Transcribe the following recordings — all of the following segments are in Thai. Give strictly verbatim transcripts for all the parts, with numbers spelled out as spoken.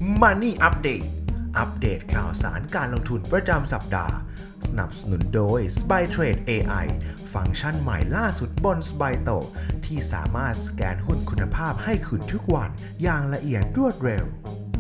Money Update อัปเดตข่าวสารการลงทุนประจำสัปดาห์สนับสนุนโดย SpyTrade เอ ไอ ฟังก์ชันใหม่ล่าสุดบน SpyTo ที่สามารถสแกนหุ้นคุณภาพให้คุณทุกวันอย่างละเอียดรวดเร็ว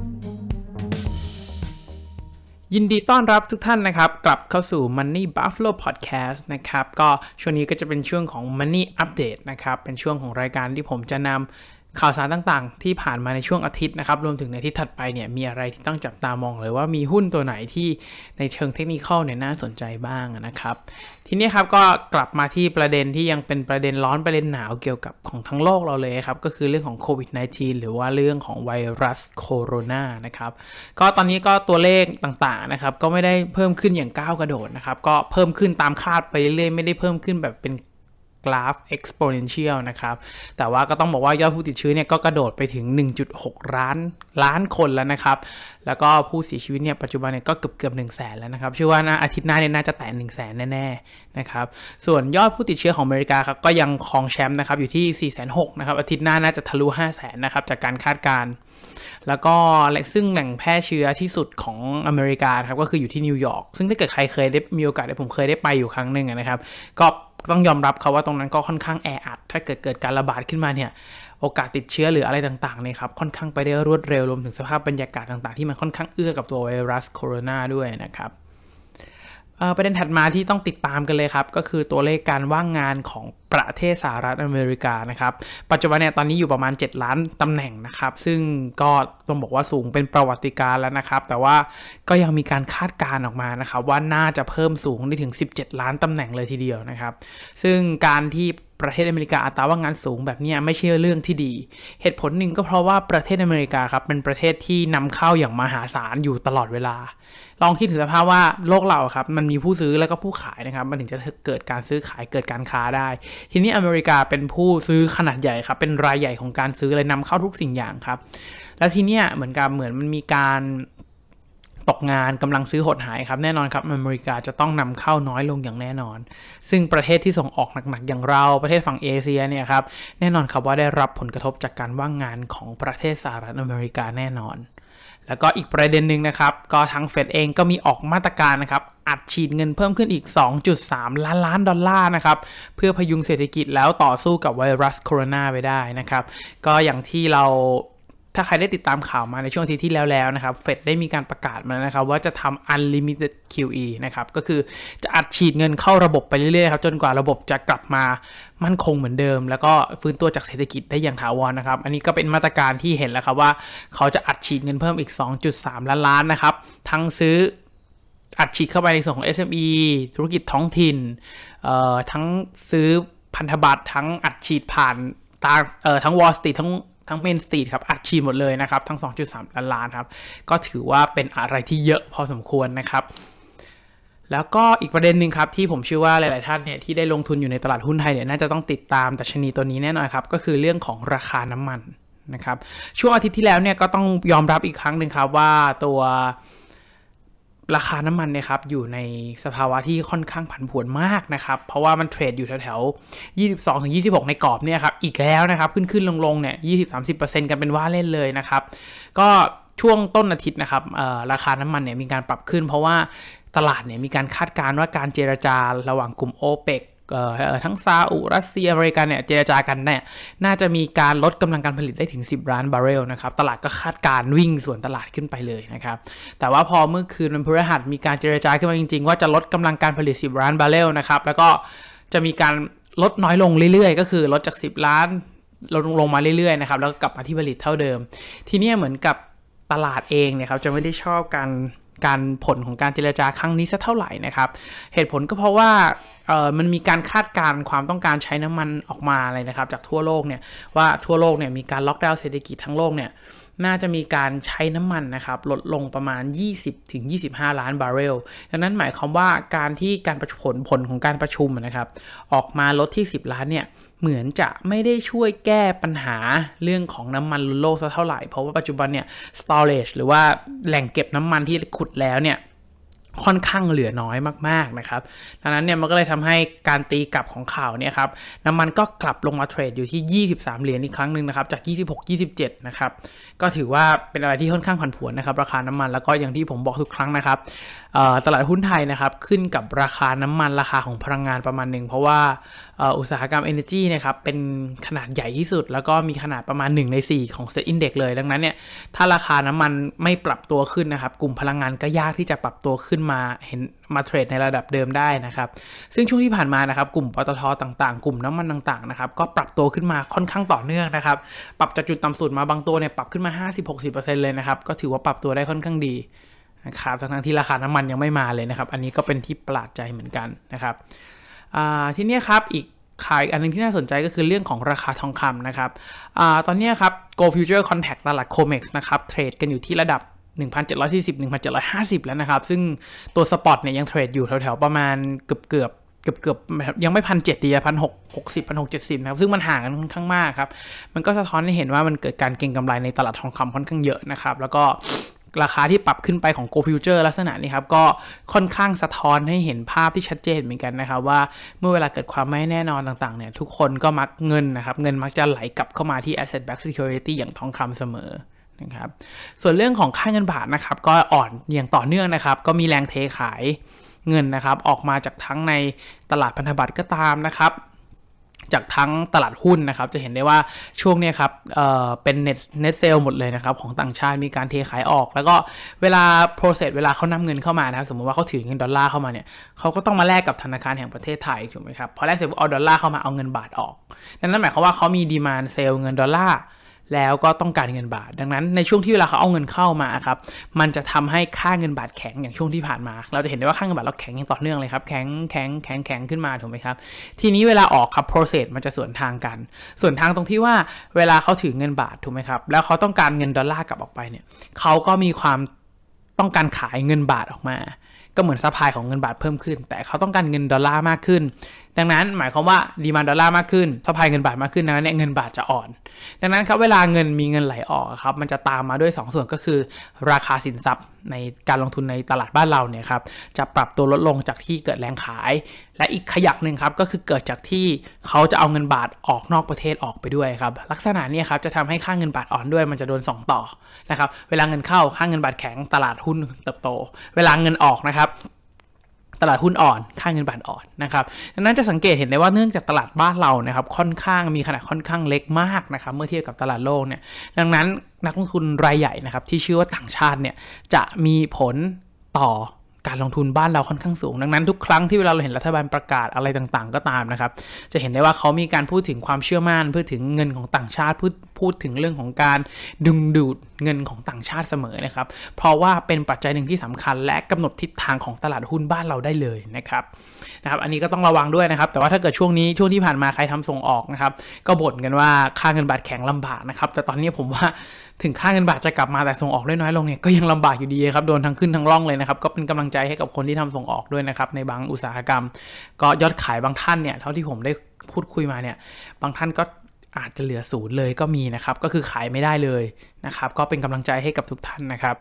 ยินดีต้อนรับทุกท่านนะครับกลับเข้าสู่ Money Buffalo Podcast นะครับก็ช่วงนี้ก็จะเป็นช่วงของ Money Update นะครับเป็นช่วงของรายการที่ผมจะนำข่าวสารต่างๆที่ผ่านมาในช่วงอาทิตย์นะครับรวมถึงในอาทิตย์ถัดไปเนี่ยมีอะไรที่ต้องจับตามองเลยว่ามีหุ้นตัวไหนที่ในเชิงเทคนิคอลเนี่ยน่าสนใจบ้างนะครับทีนี้ครับก็กลับมาที่ประเด็นที่ยังเป็นประเด็นร้อนประเด็นหนาวเกี่ยวกับของทั้งโลกเราเลยครับก็คือเรื่องของโควิด สิบเก้า หรือว่าเรื่องของไวรัสโคโรนานะครับก็ตอนนี้ก็ตัวเลขต่างๆนะครับก็ไม่ได้เพิ่มขึ้นอย่างก้าวกระโดดนะครับก็เพิ่มขึ้นตามคาดไปเรื่อยๆไม่ได้เพิ่มขึ้นแบบเป็นกราฟ exponential นะครับแต่ว่าก็ต้องบอกว่ายอดผู้ติดเชื้อเนี่ยก็กระโดดไปถึง หนึ่งจุดหก ล้านล้านคนแล้วนะครับแล้วก็ผู้เสียชีวิตเนี่ยปัจจุบันเนี่ยก็เกือบเกือบ หนึ่งแสน แล้วนะครับเชื่อว่าน่าอาทิตย์หน้าเนี่ยน่าจะแตะ หนึ่งแสน แน่ๆนะครับส่วนยอดผู้ติดเชื้อของอเมริกาครับก็ยังครองแชมป์นะครับอยู่ที่ สี่แสนหกหมื่น นะครับอาทิตย์หน้าน่าจะทะลุ ห้าแสน นะครับจากการคาดการณ์แล้วก็ซึ่งแหล่งแพร่เชื้อที่สุดของอเมริกาครับก็คืออยู่ที่นิวยอร์กซึ่งถ้าเกิดใครเคยได้มีโอกาสได้ผมเคยได้ไปอยู่ครั้งหนึ่งนะครับก็ต้องยอมรับเขาว่าตรงนั้นก็ค่อนข้างแออัดถ้าเกิดเกิดการระบาดขึ้นมาเนี่ยโอกาสติดเชื้อหรืออะไรต่างๆเนี่ยครับค่อนข้างไปได้รวดเร็วรวมถึงสภาพบรรยากาศต่างๆที่มันค่อนข้างเอื้อกับตัวไวรัสโคโรนาด้วยนะครับประเด็นถัดมาที่ต้องติดตามกันเลยครับก็คือตัวเลขการว่างงานของประเทศสหรัฐอเมริกานะครับปัจจุบันเนี่ยตอนนี้อยู่ประมาณเจ็ดล้านตำแหน่งนะครับซึ่งก็ต้องบอกว่าสูงเป็นประวัติการณ์แล้วนะครับแต่ว่าก็ยังมีการคาดการณ์ออกมานะครับว่าน่าจะเพิ่มสูงได้ถึงสิบเจ็ดล้านตำแหน่งเลยทีเดียวนะครับซึ่งการที่ประเทศอเมริกาอัตราว่างงานสูงแบบนี้ไม่ใช่เรื่องที่ดีเหตุผลหนึ่งก็เพราะว่าประเทศอเมริกาครับเป็นประเทศที่นำเข้าอย่างมหาศาลอยู่ตลอดเวลาลองคิดถึงสภาพว่าโลกเราครับมันมีผู้ซื้อแล้วก็ผู้ขายนะครับมันถึงจะเกิดการซื้อขายเกิดการค้าได้ทีนี้อเมริกาเป็นผู้ซื้อขนาดใหญ่ครับเป็นรายใหญ่ของการซื้อเลยนำเข้าทุกสิ่งอย่างครับแล้วทีเนี้ยเหมือนกับเหมือนมันมีการตกงานกำลังซื้อหดหายครับแน่นอนครับอเมริกาจะต้องนำเข้าน้อยลงอย่างแน่นอนซึ่งประเทศที่ส่งออกหนักๆอย่างเราประเทศฝั่งเอเชียเนี่ยครับแน่นอนครับว่าได้รับผลกระทบจากการว่างงานของประเทศสหรัฐอเมริกาแน่นอนแล้วก็อีกประเด็นหนึ่งนะครับก็ทางเฟดเองก็มีออกมาตรการนะครับอัดฉีดเงินเพิ่มขึ้นอีก สองจุดสาม ล้านล้านดอลลาร์นะครับเพื่อพยุงเศรษฐกิจแล้วต่อสู้กับไวรัสโคโรนาไปได้นะครับก็อย่างที่เราถ้าใครได้ติดตามข่าวมาในช่วงอาทิตย์ที่แล้วแล้วนะครับเฟดได้มีการประกาศมาแล้วนะครับว่าจะทำ Unlimited คิว อี นะครับก็คือจะอัดฉีดเงินเข้าระบบไปเรื่อยๆครับจนกว่าระบบจะกลับมามั่นคงเหมือนเดิมแล้วก็ฟื้นตัวจากเศรษฐกิจได้อย่างถาวรนะครับอันนี้ก็เป็นมาตรการที่เห็นแล้วครับว่าเขาจะอัดฉีดเงินเพิ่มอีก สองจุดสาม ล้านล้านนะครับทั้งซื้ออัดฉีดเข้าไปในส่วนของ เอส เอ็ม อี ธุรกิจท้องถิ่นเอ่อทั้งซื้อพันธบัตรทั้งอัดฉีดผ่านตาเอ่อทั้ง Wall Street ทั้งทั้ง Main Street ครับอัดฉีดหมดเลยนะครับทั้ง สองจุดสาม ล้านล้านครับก็ถือว่าเป็นอะไรที่เยอะพอสมควรนะครับแล้วก็อีกประเด็นนึงครับที่ผมเชื่อว่าหลายๆท่านเนี่ยที่ได้ลงทุนอยู่ในตลาดหุ้นไทยเนี่ยน่าจะต้องติดตามดัชนีตัวนี้แน่นอนครับก็คือเรื่องของราคาน้ำมันนะครับช่วงอาทิตย์ที่แล้วเนี่ยก็ต้องยอมรับอีกครั้งนึงครับว่าตัวราคาน้ำมันเนี่ยครับอยู่ในสภาวะที่ค่อนข้างผันผวนมากนะครับเพราะว่ามันเทรดอยู่แถวๆ ยี่สิบสองถึงยี่สิบหก ในกรอบเนี่ยครับอีกแล้วนะครับขึ้นๆลงๆเนี่ย ยี่สิบถึงสามสิบเปอร์เซ็นต์ กันเป็นว่าเล่นเลยนะครับก็ช่วงต้นอาทิตย์นะครับราคาน้ำมันเนี่ยมีการปรับขึ้นเพราะว่าตลาดเนี่ยมีการคาดการณ์ว่าการเจรจาระหว่างกลุ่ม โอเปกเอ่อทั้งซาอุรัสเซียอเมริกาเนี่ยเจรจากันเนี่ยน่าจะมีการลดกำลังการผลิตได้ถึงสิบล้านบาร์เรลนะครับตลาดก็คาดการวิ่งส่วนตลาดขึ้นไปเลยนะครับแต่ว่าพอเมื่อคืนวันพฤหัสมีการเจรจาขึ้นมาจริงๆว่าจะลดกำลังการผลิตสิบล้านบาร์เรลนะครับแล้วก็จะมีการลดน้อยลงเรื่อยๆก็คือลดจากสิบล้านลดลงมาเรื่อยๆนะครับแล้วก็กลับมาที่ผลิตเท่าเดิมทีนี้เหมือนกับตลาดเองเนี่ยครับจะไม่ได้ชอบการการผลของการเจรจาครั้งนี้สักเท่าไหร่นะครับเหตุผลก็เพราะว่าเอ่อมันมีการคาดการณ์ความต้องการใช้น้ำมันออกมาเลยนะครับจากทั่วโลกเนี่ยว่าทั่วโลกเนี่ยมีการล็อกดาวน์เศรษฐกิจทั้งโลกเนี่ยน่าจะมีการใช้น้ำมันนะครับลดลงประมาณ ยี่สิบถึงยี่สิบห้า ล้านบาร์เรลดังนั้นหมายความว่าการที่การประผลผลของการประชุมนะครับออกมาลดที่สิบล้านเนี่ยเหมือนจะไม่ได้ช่วยแก้ปัญหาเรื่องของน้ำมันโลกสักเท่าไหร่เพราะว่าปัจจุบันเนี่ย storage หรือว่าแหล่งเก็บน้ำมันที่ขุดแล้วเนี่ยค่อนข้างเหลือน้อยมากๆนะครับดังนั้นเนี่ยมันก็เลยทำให้การตีกลับของข่าวเนี่ยครับน้ำมันก็กลับลงมาเทรดอยู่ที่ยี่สิบสามเหรียญอีกครั้งนึงนะครับจากยี่สิบหก ยี่สิบเจ็ดนะครับก็ถือว่าเป็นอะไรที่ค่อนข้างผันผวนนะครับราคาน้ำมันแล้วก็อย่างที่ผมบอกทุกครั้งนะครับตลาดหุ้นไทยนะครับขึ้นกับราคาน้ำมันราคาของพลังงานประมาณนึงเพราะว่าอุตสาหกรรม Energy นะครับเป็นขนาดใหญ่ที่สุดแล้วก็มีขนาดประมาณหนึ่งในสี่ของ Set Index เลยดังนั้นเนี่ยถ้าราคาน้ำมันไม่ปรับตัวขึ้นนะครับกลุ่มพลังงานก็ยากที่จะปรับตัวขึ้นมาเห็นมาเทรดในระดับเดิมได้นะครับซึ่งช่วงที่ผ่านมานะครับกลุ่มปตท.ต่างๆกลุ่มน้ำมันต่างๆนะครับก็ปรับตัวขึ้นมาค่อนข้างต่อเนื่องนะครับปรับจากจุดต่ำสุดมาบางตัวเนี่ยปรับขึ้นมา ห้าสิบถึงหกสิบเปอร์เซ็นต์ เลยนะครับก็ถือว่าปรับตัวได้ค่อนข้างดีนะครับทั้งที่ราคาน้ำมันยังไม่มาเลยนะครับอันนี้ก็เป็นที่ประหลาดใจเหมือนกันนะครับทีนี้ครับอีกขายอันนึงที่น่าสนใจก็คือเรื่องของราคาทองคำนะครับอตอนนี้ครับ Gold Future Contract ตลาด โคเม็กซ์ นะครับเทรดกันอยู่ที่ระดับหนึ่งพันเจ็ดร้อยสี่สิบ หนึ่งพันเจ็ดร้อยห้าสิบ แล้วนะครับซึ่งตัวสปอตเนี่ยยังเทรดอยู่แถวๆประมาณเกือบเกือบเกือบเกือบยังไม่พันเจ็ดดีอะพันหกหกสิบพันหกเจ็ดสิบนะครับซึ่งมันห่างกันค่อนข้างมากครับมันก็สะท้อนให้เห็นว่ามันเกิดการเก็งกำไรในตลาดทองคำค่อนข้างเยอะนะครับแล้วก็ราคาที่ปรับขึ้นไปของ Gold Future ลักษณะนี้ครับก็ค่อนข้างสะท้อนให้เห็นภาพที่ชัดเจนเหมือนกันนะครับว่าเมื่อเวลาเกิดความไม่แน่นอนต่างๆเนี่ยทุกคนก็มักเงินนะครับเงินมักจะไหลกลับเข้ามาที่ Asset Backed Security อย่างทองคำเสมอนะครับส่วนเรื่องของค่าเงินบาทนะครับก็อ่อนอย่างต่อเนื่องนะครับก็มีแรงเทขายเงินนะครับออกมาจากทั้งในตลาดพันธบัตรก็ตามนะครับจากทั้งตลาดหุ้นนะครับจะเห็นได้ว่าช่วงนี้ครับ เอ่อ เป็น net net sale หมดเลยนะครับของต่างชาติมีการเทขายออกแล้วก็เวลา process เวลาเขานำเงินเข้ามานะครับสมมติว่าเขาถือเงินดอลลาร์เข้ามาเนี่ยเขาก็ต้องมาแลกกับธนาคารแห่งประเทศไทยถูกไหมครับพอแลกเสร็จเอาดอลลาร์เข้ามาเอาเงินบาทออกดังนั้นหมายความว่าเขามี demand sale เงินดอลลาร์แล้วก็ต้องการเงินบาทดังนั้นในช่วงที่เวลาเขาเอาเงินเข้ามาครับมันจะทำให้ค่าเงินบาทแข็งอย่างช่วงที่ผ่านมาเราจะเห็นได้ว่าค่าเงินบาทเราแข็งอย่างต่อเนื่องเลยครับแข็งแข็งแข็งแข็งขึ้นมาถูกไหมครับทีนี้เวลาออกครับ process มันจะสวนทางกันส่วนทางตรงที่ว่าเวลาเขาถือเงินบาทถูกไหมครับแล้วเขาต้องการเงินดอลลาร์กลับออกไปเนี่ยเขาก็มีความต้องการขายเงินบาทออกมาก็เหมือนซัพพลายของเงินบาทเพิ่มขึ้นแต่เขาต้องการเงินดอลลาร์มากขึ้นดังนั้นหมายความว่าดีมานด์ดอลลาร์มากขึ้นซัพพลายเงินบาทมากขึ้นดังนั้นเนี่ยเงินบาทจะอ่อนดังนั้นครับเวลาเงินมีเงินไหลออกครับมันจะตามมาด้วยสองส่วนก็คือราคาสินทรัพย์ในการลงทุนในตลาดบ้านเราเนี่ยครับจะปรับตัวลดลงจากที่เกิดแรงขายและอีกขยักหนึ่งครับก็คือเกิดจากที่เขาจะเอาเงินบาทออกนอกประเทศออกไปด้วยครับลักษณะนี้ครับจะทำให้ค่าเงินบาทอ่อนด้วยมันจะโดนสองต่อนะครับเวลาเงินเข้าค่าเงินบาทแข็งตลาดหุ้นเติบโตเวลาเงินออกนะครับตลาดหุ้นอ่อนค่าเงินบาทอ่อนนะครับดังนั้นจะสังเกตเห็นได้ว่าเนื่องจากตลาดบ้านเรานะครับค่อนข้างมีขนาดค่อนข้างเล็กมากนะครับเมื่อเทียบกับตลาดโลกเนี่ยดังนั้นนักลงทุนรายใหญ่นะครับที่ชื่อว่าต่างชาติเนี่ยจะมีผลต่อการลงทุนบ้านเราค่อนข้างสูงดังนั้นทุกครั้งที่เวลาเราเห็นรัฐบาลประกาศอะไรต่างๆก็ตามนะครับจะเห็นได้ว่าเขามีการพูดถึงความเชื่อมั่นพูดถึงเงินของต่างชาติพูดพูดถึงเรื่องของการดึงดูดเงินของต่างชาติเสมอนะครับเพราะว่าเป็นปัจจัยหนึ่งที่สำคัญและกำหนดทิศทางของตลาดหุ้นบ้านเราได้เลยนะครับนะครับอันนี้ก็ต้องระวังด้วยนะครับแต่ว่าถ้าเกิดช่วงนี้ช่วงที่ผ่านมาใครทำส่งออกนะครับก็บ่นกันว่าค่าเงินบาทแข็งลำบากนะครับแต่ตอนนี้ผมว่าถึงค่าเงินบาทจะกลับมาแต่ส่งออกได้น้อยลงเนี่ยก็ยังลำบากอยู่ดีครับโดนทั้งขึ้นทั้งล่องเลยนะครับก็เป็นกำลังใจให้กับคนที่ทำส่งออกด้วยนะครับในบางอุตสาหกรรมก็ยอดขายบางท่านเนี่ยเท่าที่ผมได้พูดคุยมาเนี่ยบางท่านก็อาจจะเหลือศูนย์เลยก็มีนะครับก็คือขายไม่ได้เลยนะครับก็เป็นกำลังใจให้กับทุกท่านนะครับ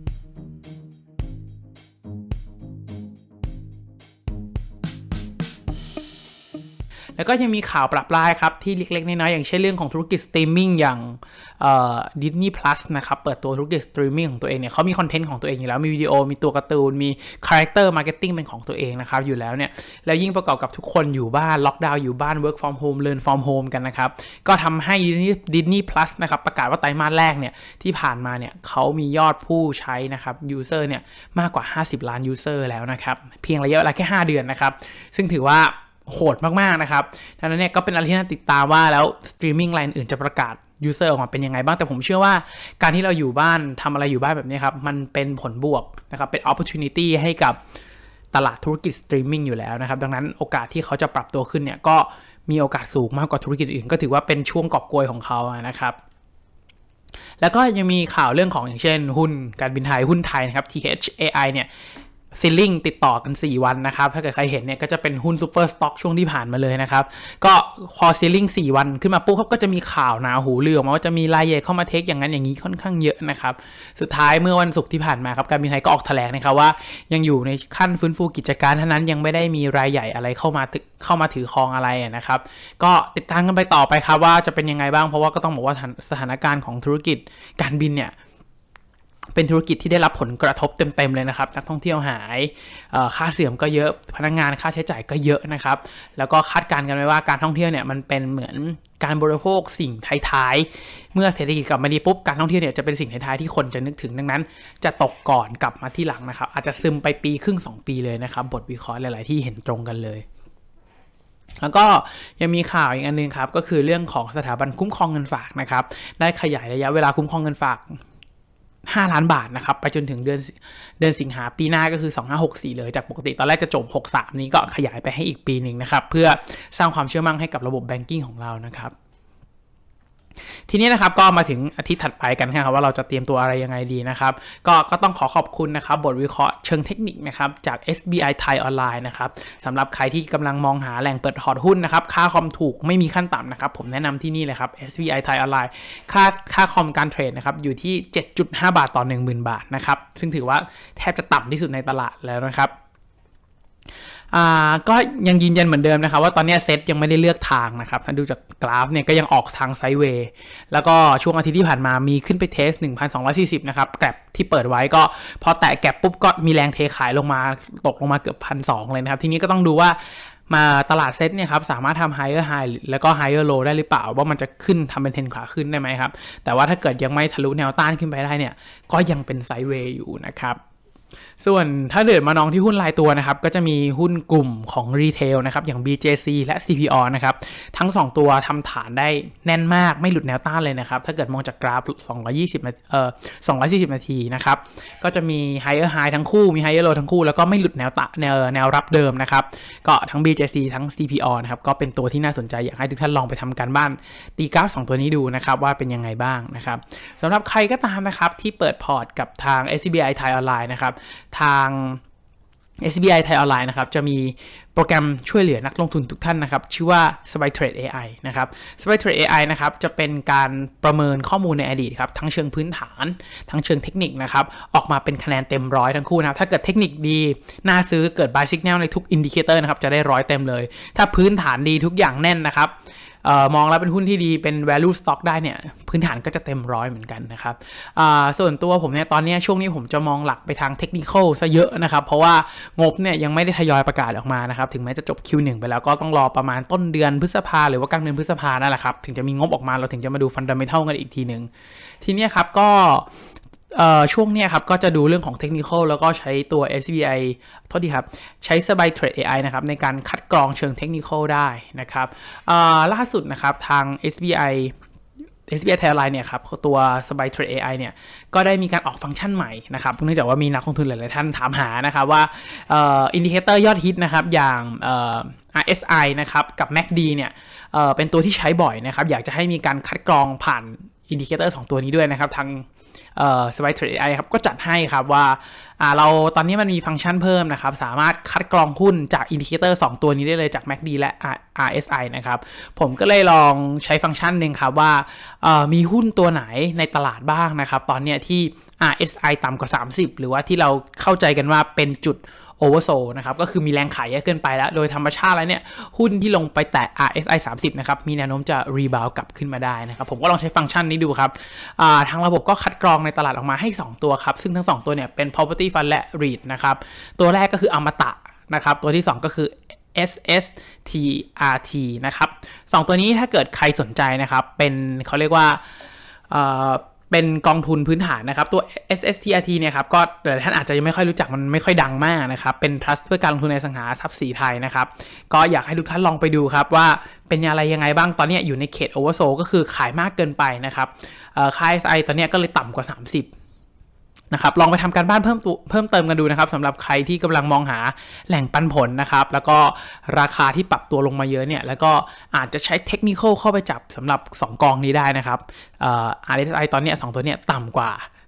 แล้วก็ยังมีข่าวปรับปรายครับที่เล็กๆน้อยๆอย่างเช่นเรื่องของธุรกิจสตรีมมิ่งอย่างเอ่อ Disney Plus นะครับเปิดตัวธุรกิจสตรีมมิ่งของตัวเองเนี่ยเขามีคอนเทนต์ของตัวเองอยู่แล้วมีวิดีโอมีตัวการ์ตูนมีคาแรคเตอร์มาร์เก็ตติ้งเป็นของตัวเองนะครับอยู่แล้วเนี่ยแล้วยิ่งประกอบกับทุกคนอยู่บ้านล็อกดาวน์อยู่บ้าน work from home learn from home กันนะครับก็ทำให้ Disney Plus นะครับประกาศว่าไตรมาสแรกเนี่ยที่ผ่านมาเนี่ยเขามียอดผู้ใช้นะครับ user เนี่ยมากกว่าห้าสิบล้าน user แล้วนะครับเพียงระยะเวลาแค่ห้าเดือนนะครับซึ่งถือว่าโหดมากๆนะครับดังนั้นเนี่ยก็เป็นอะไรที่น่าติดตามว่าแล้วสตรีมมิ่งรายอื่นจะประกาศ user ออกมาเป็นยังไงบ้างแต่ผมเชื่อว่าการที่เราอยู่บ้านทำอะไรอยู่บ้านแบบนี้ครับมันเป็นผลบวกนะครับเป็น opportunity ให้กับตลาดธุรกิจสตรีมมิ่งอยู่แล้วนะครับดังนั้นโอกาสที่เขาจะปรับตัวขึ้นเนี่ยก็มีโอกาสสูงมากกว่าธุรกิจอื่นก็ถือว่าเป็นช่วงกอบโกยของเขานะครับแล้วก็ยังมีข่าวเรื่องของอย่างเช่นหุ้นการบินไทยหุ้นไทยนะครับ ที เอช เอ ไอ เนี่ยซีลิ่งติดต่อกันสี่วันนะครับถ้าเกิดใครเห็นเนี่ยก็จะเป็นหุ้นซูเปอร์สต็อกช่วงที่ผ่านมาเลยนะครับก็พอซีลิ่งสี่วันขึ้นมาปุ๊บเขาก็จะมีข่าวหนาหูลือออกมาว่าจะมีรายใหญ่เข้ามาเทคอย่างนั้นอย่างนี้ค่อนข้างเยอะนะครับสุดท้ายเมื่อวันศุกร์ที่ผ่านมาครับการบินไทยก็ออกแถลงนะครับว่ายังอยู่ในขั้นฟื้นฟูกิจการเท่านั้นยังไม่ได้มีรายใหญ่อะไรเข้ามาเข้ามาถือครองอะไรนะครับก็ติดตามกันไปต่อไปครับว่าจะเป็นยังไงบ้างเพราะว่าก็ต้องบอกว่าสถานการณ์ของธุรกิจการบินเนี่ยเป็นธุรกิจที่ได้รับผลกระทบเต็มๆเลยนะครับนักท่องเที่ยวหายค่าเสื่อมก็เยอะพนักงานค่าใช้จ่ายก็เยอะนะครับแล้วก็คาดการณ์กันไว้ว่าการท่องเที่ยวเนี่ยมันเป็นเหมือนการบริโภคสิ่งท้ายๆเมื่อเศรษฐกิจกลับมาดีปุ๊บการท่องเที่ยวเนี่ยจะเป็นสิ่งท้ายๆที่คนจะนึกถึงดังนั้นจะตกก่อนกลับมาที่หลังนะครับอาจจะซึมไปปีครึ่งสองปีเลยนะครับบทวิเคราะห์หลายๆที่เห็นตรงกันเลยแล้วก็ยังมีข่าวอีกอันนึงครับก็คือเรื่องของสถาบันคุ้มครองเงินฝากนะครับได้ขยายระยะเวลาคุ้มครองเงินฝากห้าล้านบาทนะครับไปจนถึงเดือนเดือนสิงหาปีหน้าก็คือสองพันห้าร้อยหกสิบสี่เลยจากปกติตอนแรกจะจบหกสิบสามนี้ก็ขยายไปให้อีกปีนึงนะครับเพื่อสร้างความเชื่อมั่นให้กับระบบแบงกิ้งของเรานะครับทีนี้นะครับก็มาถึงอาทิตย์ถัดไปกันครับว่าเราจะเตรียมตัวอะไรยังไงดีนะครับก็ก็ต้องขอขอบคุณนะครับบทวิเคราะห์เชิงเทคนิคนะครับจาก เอส บี ไอ Thai Online นะครับสำหรับใครที่กำลังมองหาแหล่งเปิดพอร์ตหุ้นนะครับค่าคอมถูกไม่มีขั้นต่ำนะครับผมแนะนำที่นี่เลยครับ เอส บี ไอ Thai Online ค่าค่าคอมการเทรดนะครับอยู่ที่ เจ็ดจุดห้า บาทต่อ หนึ่งหมื่น บาทนะครับซึ่งถือว่าแทบจะต่ำที่สุดในตลาดแล้วนะครับอ่าก็ยังยืนยันเหมือนเดิมนะครับว่าตอนนี้เซตยังไม่ได้เลือกทางนะครับถ้าดูจากกราฟเนี่ยก็ยังออกทางไซด์เวย์แล้วก็ช่วงอาทิตย์ที่ผ่านมามีขึ้นไปเทส หนึ่งพันสองร้อยสี่สิบ นะครับแกร็บที่เปิดไว้ก็พอแตะแกร็บปุ๊บก็มีแรงเทขายลงมาตกลงมาเกือบ หนึ่งพันสองร้อย เลยนะครับทีนี้ก็ต้องดูว่ามาตลาดเซตเนี่ยครับสามารถทำ higher high แล้วก็ higher low ได้หรือเปล่าว่ามันจะขึ้นทำเป็นเทรนขาขึ้นได้ไหมครับแต่ว่าถ้าเกิดยังไม่ทะลุแนวต้านขึ้นไปได้เนี่ยก็ยังเป็นไซด์เวย์อยู่นะครับส่วนถ้าเดินมามองที่หุ้นรายตัวนะครับก็จะมีหุ้นกลุ่มของรีเทลนะครับอย่าง บี เจ ซี และ ซี พี ออ นะครับทั้งสองตัวทำฐานได้แน่นมากไม่หลุดแนวต้านเลยนะครับถ้าเกิดมองจากกราฟสองร้อยยี่สิบเอ่อสองร้อยสี่สิบนาทีนะครับก็จะมี higher high ทั้งคู่มี higher low ทั้งคู่แล้วก็ไม่หลุดแนวตะแนวแนวรับเดิมนะครับก็ทั้ง บี เจ ซี ทั้ง ซี พี ออ นะครับก็เป็นตัวที่น่าสนใจอยากให้ทุกท่านลองไปทำการบ้านตีกราฟสองตัวนี้ดูนะครับว่าเป็นยังไงบ้างนะครับสำหรับใครก็ตามนะครับที่เปิดพอร์ตกับทาง เอส บี ไอ Thai Online นะครับทาง เอส บี ไอ Thai Online นะครับจะมีโปรแกรมช่วยเหลือนักลงทุนทุกท่านนะครับชื่อว่า SpyTrade เอ ไอ นะครับ SpyTrade เอ ไอ นะครับจะเป็นการประเมินข้อมูลในอดีตครับทั้งเชิงพื้นฐานทั้งเชิงเทคนิคนะครับออกมาเป็นคะแนนเต็มร้อยทั้งคู่นะครับถ้าเกิดเทคนิคดีน่าซื้อเกิด buy signal ในทุกอินดิเคเตอร์นะครับจะได้ร้อยเต็มเลยถ้าพื้นฐานดีทุกอย่างแน่นนะครับเอ่อมองแล้วเป็นหุ้นที่ดีเป็น value stock ได้เนี่ยพื้นฐานก็จะเต็มร้อยเหมือนกันนะครับอ่าส่วนตัวผมเนี่ยตอนนี้ช่วงนี้ผมจะมองหลักไปทาง technical ซะเยอะนะครับเพราะว่างบเนี่ยยังไม่ได้ทยอยประกาศออกมานะครับถึงแม้จะจบ คิว หนึ่ง ไปแล้วก็ต้องรอประมาณต้นเดือนพฤษภาหรือว่ากลางเดือนพฤษภานั่นแหละครับถึงจะมีงบออกมาเราถึงจะมาดู fundamental กันอีกทีนึงทีนี้ครับก็เอ่อช่วงเนี้ยครับก็จะดูเรื่องของ technical แล้วก็ใช้ตัว เอส บี ไอ โทษทีครับใช้ SpyTrade เอ ไอ นะครับในการคัดกรองเชิง technical ได้นะครับเอ่อล่าสุดนะครับทาง เอส บี ไอ เอส บี ไอ Thai Online เนี่ยครับตัว SpyTrade เอ ไอ เนี่ยก็ได้มีการออกฟังก์ชันใหม่นะครับเนื่องจากว่ามีนักลงทุนหลายๆท่านถามหานะครับว่าเอ่ออินดิเคเตอร์ยอดฮิตนะครับอย่างเอ่อ อาร์ เอส ไอ นะครับกับ เอ็ม เอ ซี ดี เนี่ยเอ่อเป็นตัวที่ใช้บ่อยนะครับอยากจะให้มีการคัดกรองผ่านอินดิเคเตอร์สองตัวนี้ด้วยนะครับทางเอ่อ SpyTrade เอ ไอ ครับก็จัดให้ครับว่าอ่าเราตอนนี้มันมีฟังก์ชันเพิ่มนะครับสามารถคัดกรองหุ้นจากอินดิเคเตอร์สองตัวนี้ได้เลยจาก เอ็ม เอ ซี ดี และ อาร์ เอส ไอ นะครับผมก็เลยลองใช้ฟังก์ชันนึงครับว่าเอ่อมีหุ้นตัวไหนในตลาดบ้างนะครับตอนนี้ที่ อาร์ เอส ไอ ต่ำกว่าสามสิบหรือว่าที่เราเข้าใจกันว่าเป็นจุดโอเวอร์โซนะครับก็คือมีแรงขายเยอะเกินไปแล้วโดยธรรมชาติแล้วเนี่ยหุ้นที่ลงไปแตะ อาร์ เอส ไอ สามสิบนะครับมีแนวโน้มจะรีบาวด์กลับขึ้นมาได้นะครับผมก็ลองใช้ฟังก์ชันนี้ดูครับทางระบบก็คัดกรองในตลาดออกมาให้สองตัวครับซึ่งทั้งสองตัวเนี่ยเป็น property fund และ รีท นะครับตัวแรกก็คืออมตะนะครับตัวที่สองก็คือ เอส เอส ที อาร์ ที นะครับสองตัวนี้ถ้าเกิดใครสนใจนะครับเป็นเขาเรียกว่าเป็นกองทุนพื้นฐานนะครับตัว เอส เอส ที อาร์ ที เนี่ยครับก็แต่ท่านอาจจะยังไม่ค่อยรู้จักมันไม่ค่อยดังมากนะครับเป็น trust เพื่อการลงทุนในอสังหาทรัพย์สีไทยนะครับก็อยากให้ทุกท่านลองไปดูครับว่าเป็นอะไรยังไงบ้างตอนนี้อยู่ในเขต oversold ก็คือขายมากเกินไปนะครับค่า เอส ไอ ตอนนี้ก็เลยต่ำกว่าสามสิบนะครับลองไปทำการบ้านเพิ่มเพิ่มเติมกันดูนะครับสำหรับใครที่กำลังมองหาแหล่งปันผลนะครับแล้วก็ราคาที่ปรับตัวลงมาเยอะเนี่ยแล้วก็อาจจะใช้เทคนิคเข้าไปจับสำหรับสองกองนี้ได้นะครับเอ่อ อาร์ เอส ไอ ตอนนี้สองตัวเนี้ยต่ำกว่า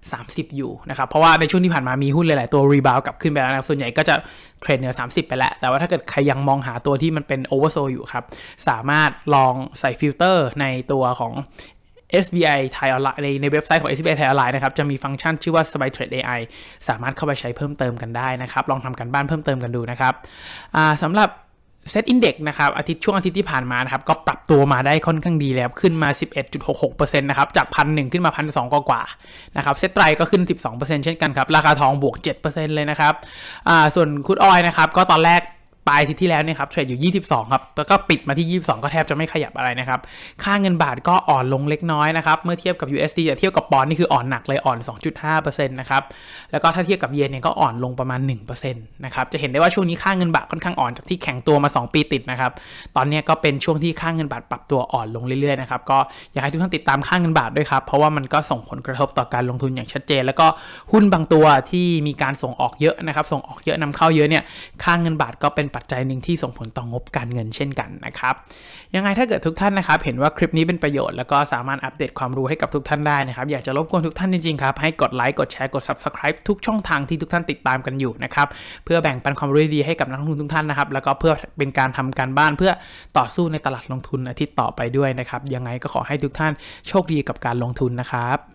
สามสิบอยู่นะครับเพราะว่าในช่วงที่ผ่านมามีหุ้นหลายๆตัวรีบาวกลับขึ้นไปแล้วนะส่วนใหญ่ก็จะเทรดเหนือสามสิบไปแล้วแต่ว่าถ้าเกิดใครยังมองหาตัวที่มันเป็นโอเวอร์โซอยู่ครับสามารถลองใส่ฟิลเตอร์ในตัวของ เอส บี ไอ Thai Online ในในเว็บไซต์ของ เอส บี ไอ Thai Online นะครับจะมีฟังก์ชันชื่อว่า SpyTrade เอ ไอ สามารถเข้าไปใช้เพิ่มเติมกันได้นะครับลองทำกันบ้านเพิ่มเติมกันดูนะครับอ่าสำหรับเซตอินเด็กซ์นะครับอาทิตย์ช่วงอาทิตย์ที่ผ่านมานะครับก็ปรับตัวมาได้ค่อนข้างดีแล้วขึ้นมา สิบเอ็ดจุดหกหกเปอร์เซ็นต์ นะครับจาก หนึ่งพันหนึ่ง ขึ้นมา หนึ่งพันสองร้อย กว่าๆนะครับเซตไตรก็ขึ้น สิบสองเปอร์เซ็นต์ เช่นกันครับราคาทองบวก เจ็ดเปอร์เซ็นต์ เลยนะครับอ่าส่วนครูดออยล์นะครับก็ตอนแรกปลายอาทิตย์ที่แล้วเนี่ยครับเทรดอยู่ยี่สิบสองครับแล้วก็ปิดมาที่ยี่สิบสองก็แทบจะไม่ขยับอะไรนะครับค่าเงินบาทก็อ่อนลงเล็กน้อยนะครับเมื่อเทียบกับ ยู เอส ดี แต่เทียบกับปอนด์นี่คืออ่อนหนักเลยอ่อน สองจุดห้าเปอร์เซ็นต์ นะครับแล้วก็ถ้าเทียบกับเยนเนี่ยก็อ่อนลงประมาณ หนึ่งเปอร์เซ็นต์ นะครับจะเห็นได้ว่าช่วงนี้ค่าเงินบาทค่อนข้างอ่อนจากที่แข็งตัวมาสองปีติดนะครับตอนนี้ก็เป็นช่วงที่ค่าเงินบาทปรับตัวอ่อนลงเรื่อยๆนะครับก็อยากให้ทุกท่านติดตามค่าเงินบาทด้วยครับเพราะว่ามันก็ส่งผลกระทบต่อการลงทุนอย่างชัดเจนแล้วก็หุ้นบางตัวที่มีการส่งออกเยอะนะครับส่งออกเยอะนำเข้าเยอะเนี่ยค่าเงินบาทก็เป็นปัจจัยนึงที่ส่งผลต่องบการเงินเช่นกันนะครับยังไงถ้าเกิดทุกท่านนะครับเห็นว่าคลิปนี้เป็นประโยชน์แล้วก็สามารถอัปเดตความรู้ให้กับทุกท่านได้นะครับอยากจะรบกวนทุกท่านจริงๆครับให้กดไลค์กดแชร์กด Subscribe ทุกช่องทางที่ทุกท่านติดตามกันอยู่นะครับเพื่อแบ่งปันความรู้ดีให้กับนักลงทุนทุกท่านนะครับแล้วก็เพื่อเป็นการทำการบ้านเพื่อต่อสู้ในตลาดลงทุนอาทิตย์ต่อไปด้วยนะครับยังไงก็ขอให้ทุกท่านโชคดีกับการลงทุนนะครับ